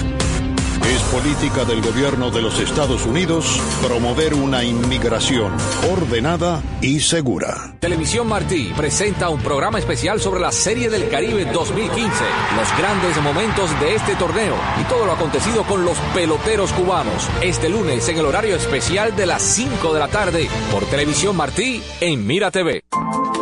Es política del gobierno de los Estados Unidos promover una inmigración ordenada y segura. Televisión Martí presenta un programa especial sobre la Serie del Caribe dos mil quince, los grandes momentos de este torneo y todo lo acontecido con los peloteros cubanos. Este lunes en el horario especial de las cinco de la tarde por Televisión Martí en Mira T V.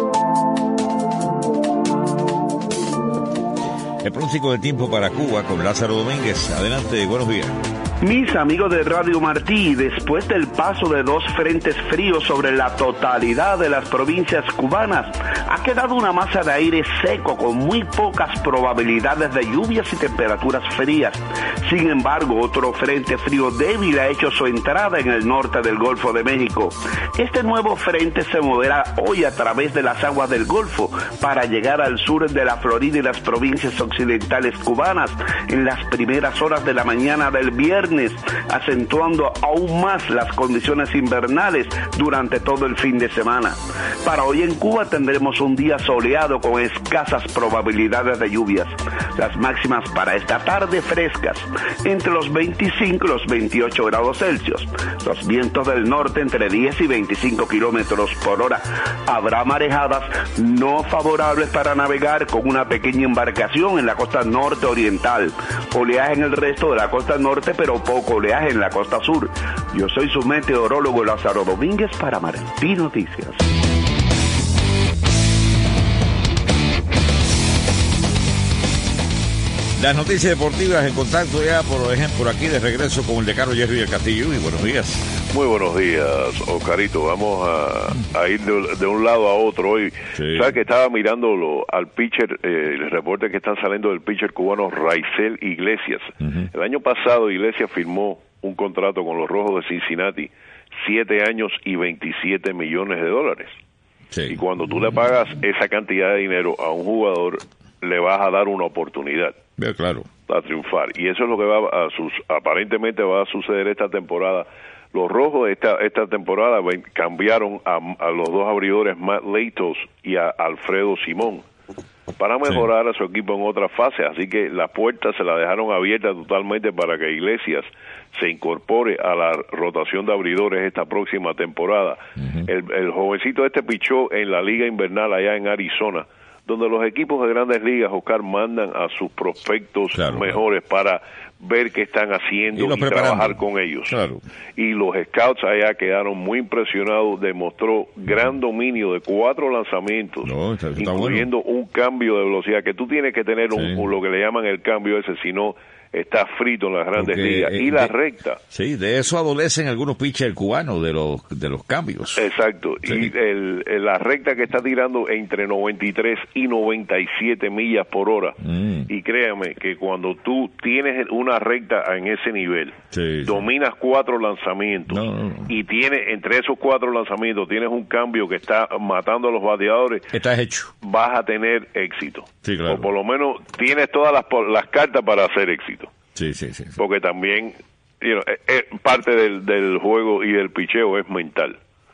El pronóstico del tiempo para Cuba con Lázaro Domínguez. Adelante, buenos días. Mis amigos de Radio Martí, después del paso de dos frentes fríos sobre la totalidad de las provincias cubanas, ha quedado una masa de aire seco con muy pocas probabilidades de lluvias y temperaturas frías. Sin embargo, otro frente frío débil ha hecho su entrada en el norte del Golfo de México. Este nuevo frente se moverá hoy a través de las aguas del Golfo para llegar al sur de la Florida y las provincias occidentales cubanas en las primeras horas de la mañana del viernes, acentuando aún más las condiciones invernales durante todo el fin de semana. Para hoy en Cuba tendremos un día soleado con escasas probabilidades de lluvias. Las máximas para esta tarde frescas, entre los veinticinco y los veintiocho grados Celsius. Los vientos del norte entre diez y veinticinco kilómetros por hora. Habrá marejadas no favorables para navegar con una pequeña embarcación en la costa norte oriental. Oleaje en el resto de la costa norte, pero poco oleaje en la costa sur. Yo soy su meteorólogo Lázaro Domínguez para Martí Noticias. Las noticias deportivas en contacto ya, por ejemplo, por aquí de regreso con el decano Jerry del Castillo. Y buenos días. Muy buenos días, Oscarito. Vamos a, a ir de, de un lado a otro hoy. Sí. Sabes que estaba mirando lo, al pitcher, eh, el reporte que están saliendo del pitcher cubano Raisel Iglesias. Uh-huh. El año pasado Iglesias firmó un contrato con los Rojos de Cincinnati, siete años y veintisiete millones de dólares. Sí. Y cuando tú le pagas esa cantidad de dinero a un jugador, le vas a dar una oportunidad. Bien, claro. A triunfar. Y eso es lo que va a sus, aparentemente va a suceder esta temporada. Los Rojos esta esta temporada cambiaron a, a los dos abridores Matt Latos y a Alfredo Simón para mejorar sí. a su equipo en otra fase, así que las puertas se las dejaron abiertas totalmente para que Iglesias se incorpore a la rotación de abridores esta próxima temporada. Uh-huh. el, el jovencito este pichó en la liga invernal allá en Arizona, donde los equipos de grandes ligas, Oscar, mandan a sus prospectos claro, mejores claro. para ver qué están haciendo y, y trabajar con ellos. Claro. Y los scouts allá quedaron muy impresionados, demostró gran dominio de cuatro lanzamientos, no, está, está incluyendo bueno. un cambio de velocidad, que tú tienes que tener un, sí. un, lo que le llaman el cambio ese, si no está frito en las grandes Porque, ligas. Y eh, la de, recta. Sí, de eso adolecen algunos pitchers cubanos, de los de los cambios. Exacto. Sí. Y el, el, la recta que está tirando entre noventa y tres y noventa y siete millas por hora. Mm. Y créame que cuando tú tienes una recta en ese nivel, sí, dominas sí. cuatro lanzamientos no, no, no. y tienes entre esos cuatro lanzamientos tienes un cambio que está matando a los bateadores, estás hecho. Vas a tener éxito. Sí, claro. O por lo menos tienes todas las, las cartas para hacer éxito. Sí, sí, sí, sí. Porque también, you know, eh, eh, parte del, del juego y del picheo es mental.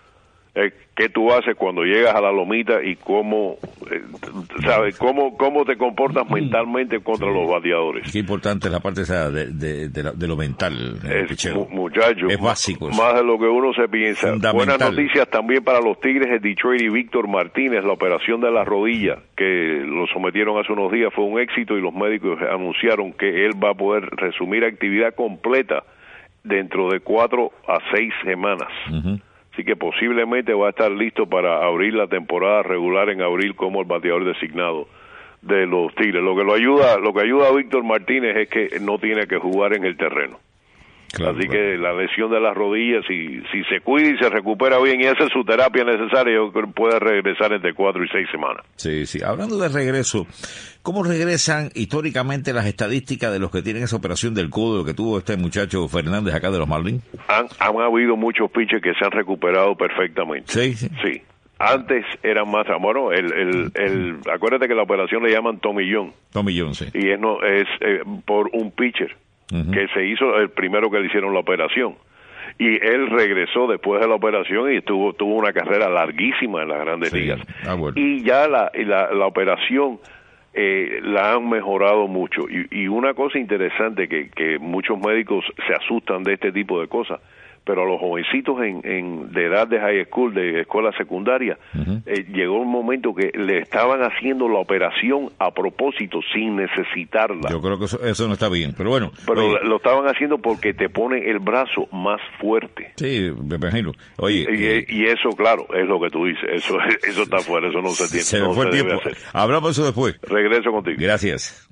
Eh, ¿Qué tú haces cuando llegas a la lomita y cómo, eh, sabes, cómo, cómo te comportas mentalmente contra sí. los bateadores? Qué importante es la parte esa de, de, de, la, de lo mental. Es, picheo. Muchacho, es básico. Más eso. de lo que uno se piensa. Buenas noticias también para los Tigres de Detroit y Víctor Martínez. La operación de la rodilla que lo sometieron hace unos días fue un éxito y los médicos anunciaron que él va a poder resumir actividad completa dentro de cuatro a seis semanas. Uh-huh. Así que posiblemente va a estar listo para abrir la temporada regular en abril como el bateador designado de los Tigres. Lo que lo ayuda, lo que ayuda a Víctor Martínez es que no tiene que jugar en el terreno. Claro, Así claro. que la lesión de las rodillas, si, si se cuida y se recupera bien y hace su terapia necesaria, yo creo que puede regresar entre cuatro y seis semanas. Sí, sí. Hablando de regreso, ¿cómo regresan históricamente las estadísticas de los que tienen esa operación del codo que tuvo este muchacho Fernández acá de los Marlins? Han, han habido muchos pitchers que se han recuperado perfectamente. Sí, sí. Sí. Antes eran más, bueno, el, el, el, acuérdate que la operación le llaman tomillón. Tomillón, sí. Y es, no, es eh, por un pitcher. Uh-huh. Que se hizo el primero que le hicieron la operación y él regresó después de la operación y tuvo tuvo una carrera larguísima en las grandes sí. ligas ah, bueno. y ya la la, la operación eh, la han mejorado mucho y, y una cosa interesante que, que muchos médicos se asustan de este tipo de cosas, pero a los jovencitos en, en de edad de high school, de escuela secundaria, uh-huh. eh, llegó un momento que le estaban haciendo la operación a propósito, sin necesitarla. Yo creo que eso, eso no está bien, pero bueno. Pero oye, lo estaban haciendo porque te pone el brazo más fuerte. Sí, me imagino. Oye, y, eh, y eso, claro, es lo que tú dices, eso eso está fuera, eso no se tiene. Se no me fue se el tiempo. Hacer. Hablamos eso después. Regreso contigo. Gracias.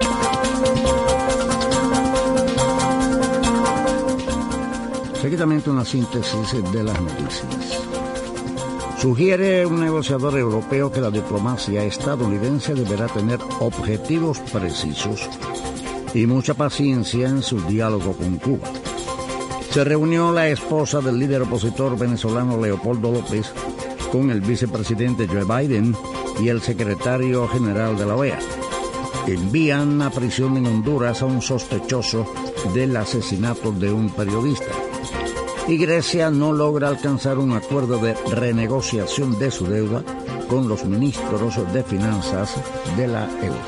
Seguidamente una síntesis de las noticias. Sugiere un negociador europeo que la diplomacia estadounidense deberá tener objetivos precisos y mucha paciencia en su diálogo con Cuba. Se reunió la esposa del líder opositor venezolano Leopoldo López con el vicepresidente Joe Biden y el secretario general de la O E A. Envían a prisión en Honduras a un sospechoso del asesinato de un periodista. Y Grecia no logra alcanzar un acuerdo de renegociación de su deuda con los ministros de Finanzas de la E U.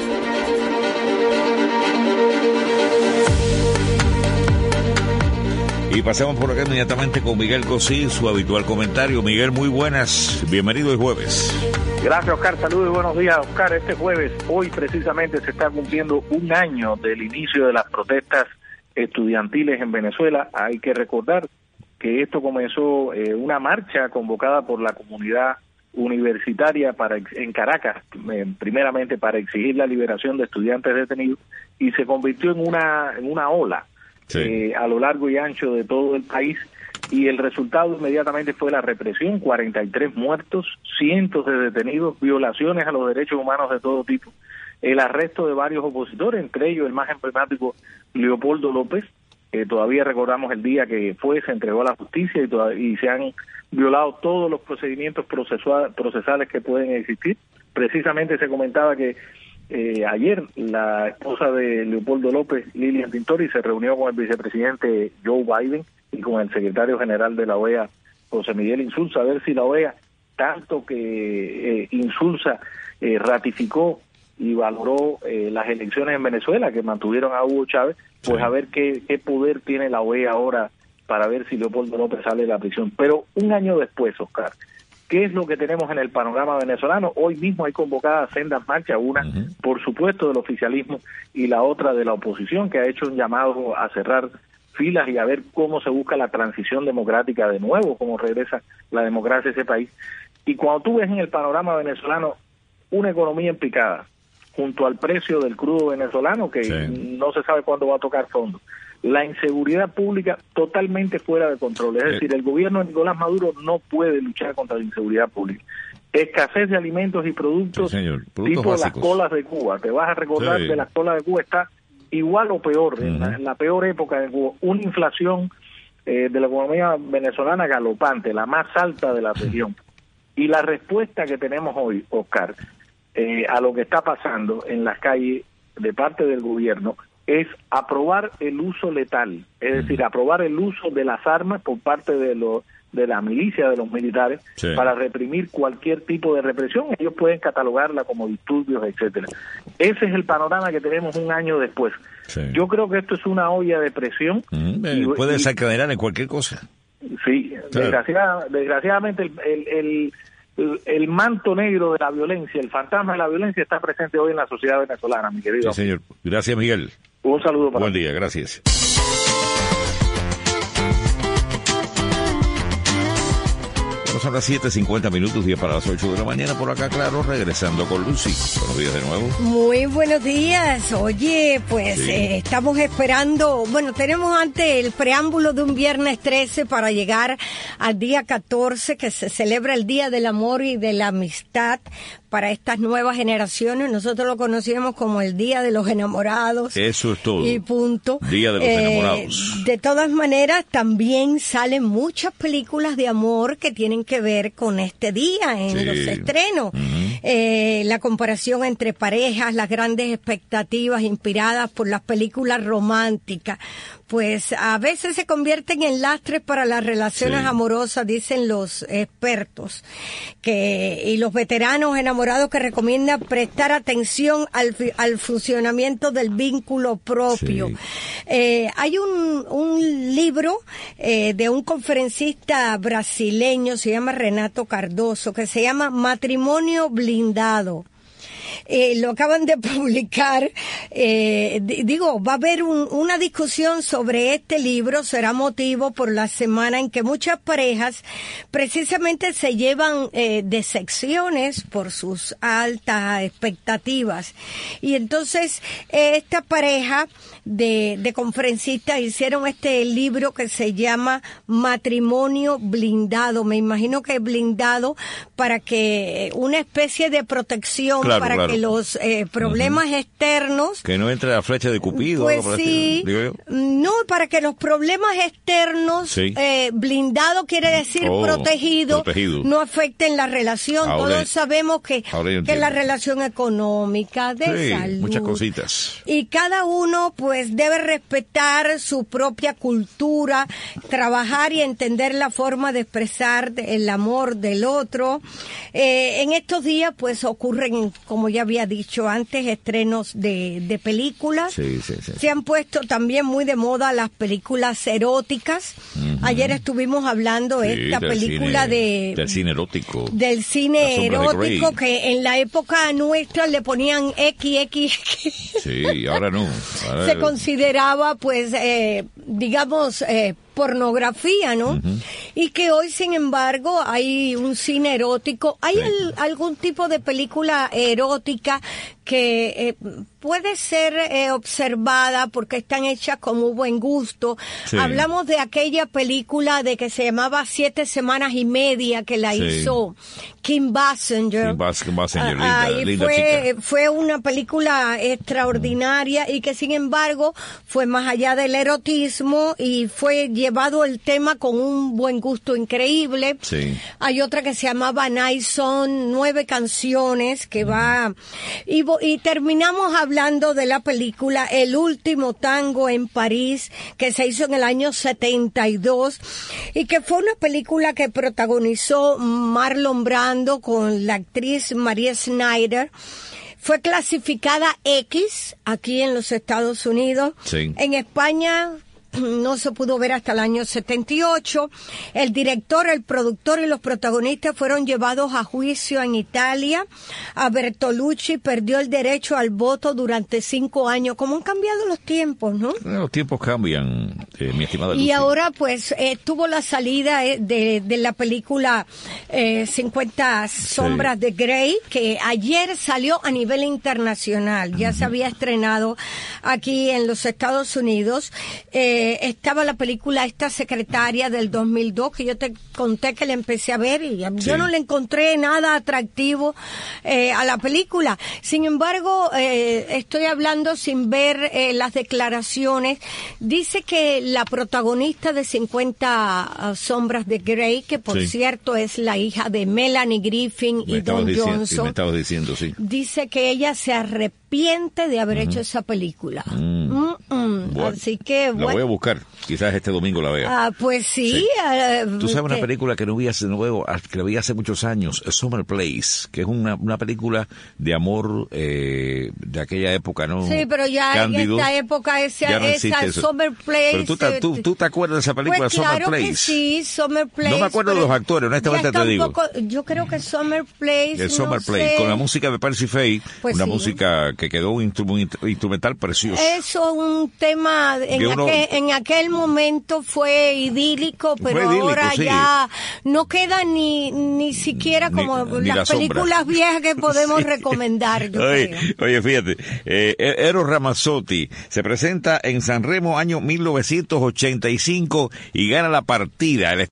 Y pasamos por acá inmediatamente con Miguel Cosí, su habitual comentario. Miguel, muy buenas, bienvenido el jueves. Gracias, Oscar, saludos y buenos días, Oscar. Este jueves, hoy precisamente se está cumpliendo un año del inicio de las protestas estudiantiles en Venezuela. Hay que recordar que esto comenzó eh, una marcha convocada por la comunidad universitaria para en Caracas, eh, primeramente para exigir la liberación de estudiantes detenidos, y se convirtió en una en una ola sí. eh, a lo largo y ancho de todo el país, y el resultado inmediatamente fue la represión, cuarenta y tres muertos, cientos de detenidos, violaciones a los derechos humanos de todo tipo, el arresto de varios opositores, entre ellos el más emblemático Leopoldo López. Eh, todavía recordamos el día que fue, se entregó a la justicia y, toda, y se han violado todos los procedimientos procesua, procesales que pueden existir. Precisamente se comentaba que eh, ayer la esposa de Leopoldo López, Lilian Tintori, se reunió con el vicepresidente Joe Biden y con el secretario general de la O E A, José Miguel Insulza, a ver si la O E A, tanto que eh, Insulza eh, ratificó y valoró eh, las elecciones en Venezuela que mantuvieron a Hugo Chávez, pues sí. a ver qué, qué poder tiene la O E A ahora para ver si Leopoldo López sale de la prisión. Pero un año después, Oscar, ¿qué es lo que tenemos en el panorama venezolano? Hoy mismo hay convocadas sendas marchas, una, uh-huh. por supuesto, del oficialismo y la otra de la oposición, que ha hecho un llamado a cerrar filas y a ver cómo se busca la transición democrática de nuevo, cómo regresa la democracia a ese país. Y cuando tú ves en el panorama venezolano una economía en picada, junto al precio del crudo venezolano, que sí. no se sabe cuándo va a tocar fondo, la inseguridad pública totalmente fuera de control, es sí. decir, el gobierno de Nicolás Maduro no puede luchar contra la inseguridad pública. Escasez de alimentos y productos, sí, tipo básicos. Las colas de Cuba, te vas a recordar sí. que las colas de Cuba está igual o peor, uh-huh. en, la, en la peor época de Cuba, una inflación eh, de la economía venezolana galopante, la más alta de la región. Y la respuesta que tenemos hoy, Oscar, Eh, a lo que está pasando en las calles de parte del gobierno es aprobar el uso letal, es decir, aprobar el uso de las armas por parte de los de la milicia, de los militares, sí. para reprimir cualquier tipo de represión. Ellos pueden catalogarla como disturbios, etcétera. Ese es el panorama que tenemos un año después. Sí. Yo creo que esto es una olla de presión. Mm, y, puede y, desencadenar en cualquier cosa. Sí, claro. desgraciada, desgraciadamente el, el, el El, el manto negro de la violencia, el fantasma de la violencia está presente hoy en la sociedad venezolana, mi querido. Sí, señor. Gracias, Miguel. Un saludo para Buen día, gracias. Son las siete cincuenta minutos, día para las ocho de la mañana, por acá, claro, regresando con Lucy. Buenos días de nuevo. Muy buenos días. Oye, pues sí. eh, estamos esperando, bueno, tenemos antes el preámbulo de un viernes trece para llegar al día catorce, que se celebra el Día del Amor y de la Amistad para estas nuevas generaciones. Nosotros lo conocíamos como el Día de los Enamorados. Eso es todo. Y punto. Día de los eh, Enamorados. De todas maneras, también salen muchas películas de amor que tienen que ver con este día en sí. los estrenos. Uh-huh. Eh, la comparación entre parejas, las grandes expectativas inspiradas por las películas románticas, pues a veces se convierten en lastres para las relaciones sí. amorosas, dicen los expertos, que y los veteranos enamorados que recomiendan prestar atención al, al funcionamiento del vínculo propio. Sí. Eh, hay un, un libro eh, de un conferencista brasileño, se llama Renato Cardoso, que se llama Matrimonio Blindado. Eh, lo acaban de publicar, eh, d- digo, va a haber un, una discusión sobre este libro, será motivo por la semana en que muchas parejas precisamente se llevan eh, decepciones por sus altas expectativas. Y entonces, eh, esta pareja de, de conferencistas hicieron este libro que se llama Matrimonio Blindado. Me imagino que blindado para que una especie de protección, claro, para claro. que los eh, problemas uh-huh. externos... Que no entre la flecha de Cupido. Pues sí, no, para que los problemas externos, sí. eh, blindado quiere decir oh, protegido, protegido, no afecten la relación. Ahora, Todos sabemos que, que la relación económica, de sí, salud... muchas cositas. Y cada uno pues debe respetar su propia cultura, trabajar y entender la forma de expresar el amor del otro. Eh, en estos días pues ocurren, como ya había dicho antes, estrenos de, de películas. Sí, sí, sí. Se han puesto también muy de moda las películas eróticas. Uh-huh. Ayer estuvimos hablando de sí, esta película cine, de... Del cine erótico. Del cine erótico, que en la época nuestra le ponían equis equis. Sí, ahora no. Ahora se consideraba, pues, eh, digamos... Eh, pornografía, ¿no? Uh-huh. y que hoy, sin embargo, hay un cine erótico. ¿Hay sí. el, algún tipo de película erótica que eh, puede ser eh, observada porque están hechas con muy buen gusto? Sí. Hablamos de aquella película de que se llamaba Siete Semanas y Media, que la sí. hizo Kim Basinger. Kim Bas- Basinger, ah, linda, y linda fue, chica. fue una película extraordinaria mm. y que, sin embargo, fue más allá del erotismo y fue llevado el tema con un buen gusto increíble. Sí. Hay otra que se llamaba Night Zone, nueve canciones que mm. va... Y, y terminamos hablando de la película El Último Tango en París, que se hizo en el año setenta y dos y que fue una película que protagonizó Marlon Brando con la actriz María Schneider. Fue clasificada X aquí en los Estados Unidos. Sí. En España no se pudo ver hasta el año setenta y ocho. El director, el productor y los protagonistas fueron llevados a juicio en Italia. A Bertolucci perdió el derecho al voto durante cinco años. ¿Cómo han cambiado los tiempos, no? Los tiempos cambian, eh, mi estimada Y Lucy. ahora, pues, eh, tuvo la salida eh, de, de la película eh, cincuenta sombras sí. de Grey, que ayer salió a nivel internacional. Ya uh-huh. se había estrenado aquí en los Estados Unidos. Eh, estaba la película esta Secretaria del dos mil dos, que yo te conté que la empecé a ver y sí. yo no le encontré nada atractivo eh, a la película. Sin embargo, eh, estoy hablando sin ver eh, las declaraciones. Dice que la protagonista de cincuenta sombras de Grey, que por sí. cierto es la hija de Melanie Griffin me y Don diciendo, Johnson, me estabas diciendo, sí. dice que ella se arrepiente de haber uh-huh. hecho esa película. Mm. Bueno, Así que bueno. La voy a buscar, quizás este domingo la vea. Ah, pues sí. sí. Uh, Tú sabes una película que no vi hace nuevo, que la vi hace muchos años, Summer Place, que es una, una película de amor eh, de aquella época, ¿no? Sí, pero ya Cándido, en esta época esa, no esa Summer Place. Pero tú, te, tú, tú te acuerdas de esa película, pues claro Summer Place. Que sí, Summer Place. No me acuerdo de los actores, honestamente te digo. Poco, yo creo que Summer Place. El Summer no Place, sé. con la música de Percy Faye, pues una sí. música que quedó un instrumental precioso. Eso, un tema en, uno, aquel, en aquel momento fue idílico, pero fue idílico, ahora sí. ya no queda ni ni siquiera como ni, las ni películas sombra. Viejas que podemos sí. recomendar. Yo oye, creo. oye, fíjate, eh, Eros Ramazzotti se presenta en San Remo año mil novecientos ochenta y cinco y gana la partida. El